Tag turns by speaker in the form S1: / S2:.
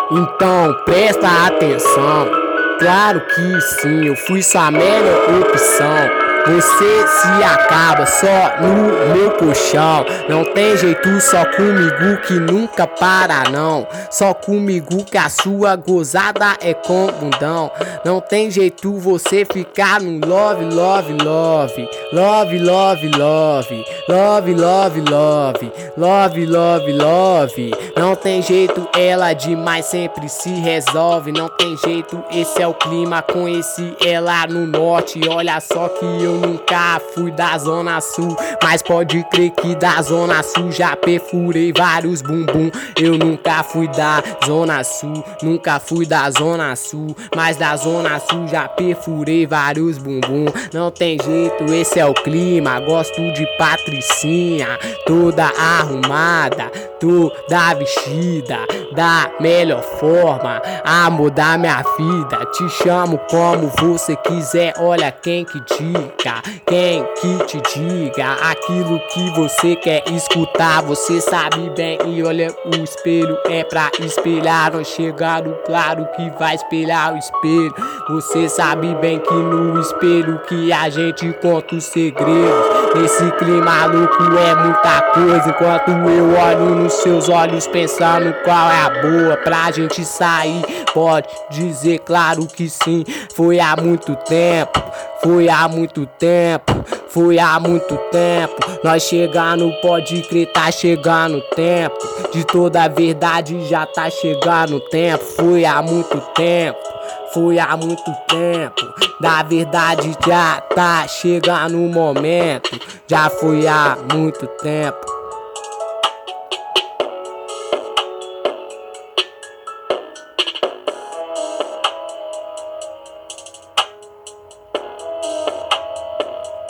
S1: Então presta atenção, claro que sim, eu fui sua melhor opção. Você se acaba só no meu colchão. Não tem jeito, só comigo que nunca para não. Só comigo que a sua gozada é com bundão. Não tem jeito você ficar no love, love, love. Love, love, love. Love, love, love. Love, love, love. Não tem jeito, ela demais sempre se resolve. Não tem jeito, esse é o clima. Conheci ela no norte. Olha só que eu nunca fui da Zona Sul, mas pode crer que da Zona Sul já perfurei vários bumbum. Eu nunca fui da Zona Sul, nunca fui da Zona Sul, mas da Zona Sul já perfurei vários bumbum. Não tem jeito, esse é o clima. Gosto de patricinha, toda arrumada, toda vestida da melhor forma, amor da minha vida. Te chamo como você quiser, olha quem que diga, quem que te diga aquilo que você quer escutar. Você sabe bem e olha, o espelho é pra espelhar. Nós chegando, claro que vai espelhar o espelho. Você sabe bem que no espelho que a gente conta os segredos. Esse clima louco é muita coisa, enquanto eu olho nos seus olhos pensando qual é a boa pra gente sair. Pode dizer, claro que sim, foi há muito tempo. Foi há muito tempo, foi há muito tempo. Nós chegando, pode crer, tá chegando o tempo. De toda a verdade já tá chegando o tempo. Foi há muito tempo, foi há muito tempo. Da verdade já tá chegando o momento. Já foi há muito tempo.